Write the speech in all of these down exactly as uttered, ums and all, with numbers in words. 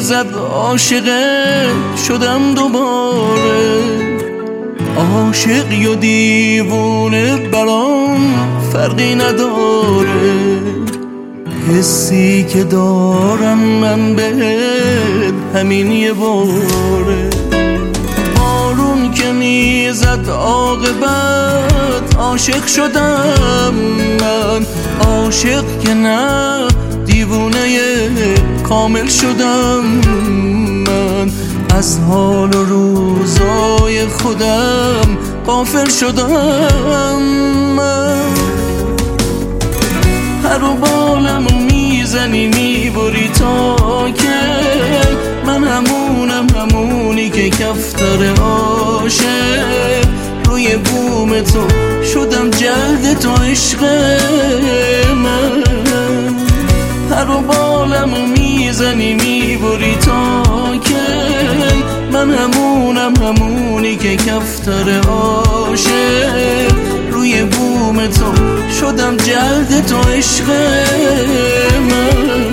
میزد عاشقت شدم دوباره. عاشقی و دیوونه برام فرقی نداره، حسی که دارم من بهت همین یه باره. بارون که میزد عاقبت عاشق شدم من، عاشق که نه دیوونه کامل شدم من. از حال و روزای خودم غافل شدم من. پر و بالمو میزنی میبری تا که من همونم، همونی که کفتر عاشق روی بوم تو شدم جلد تو عشق من. پر و بالمو میزنی میبری تا که من همونم، همونی که کفتر عاشق روی بوم تو شدم جلد تو عشق من.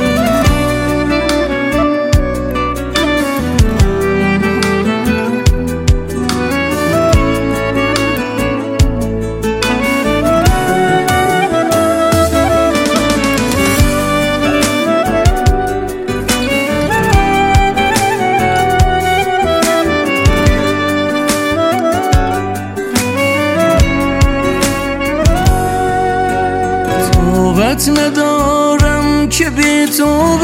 طاقت ندارم که بی تو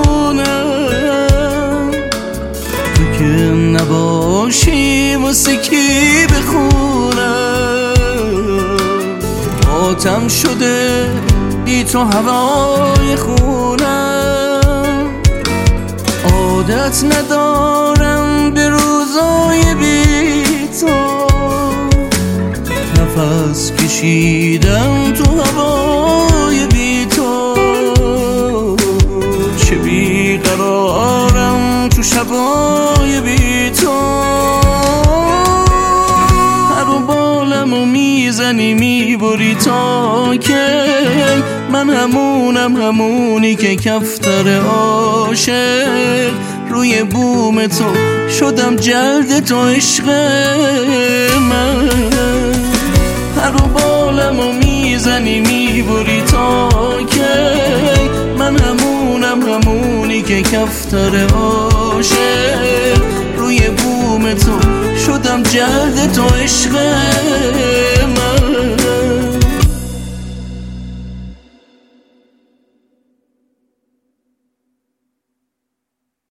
بمونم، تو که نباشی واسه کی بخونم. آتم شده بی تو هوای خونم، عادت ندارم به روزای بی تو. نفس کشیدم تو هوای بی تو، چه بیقرارم تو شبای بی تو. پر و بالمو میزنی میبری تا که من همونم، همونی که کفتر عاشق روی بوم تو شدم جلد تو عشق من. پر و بالمو میزنی میبری تا که من همونم، همونی که کفتر عاشق روی بوم تو شدم جلد تو عشق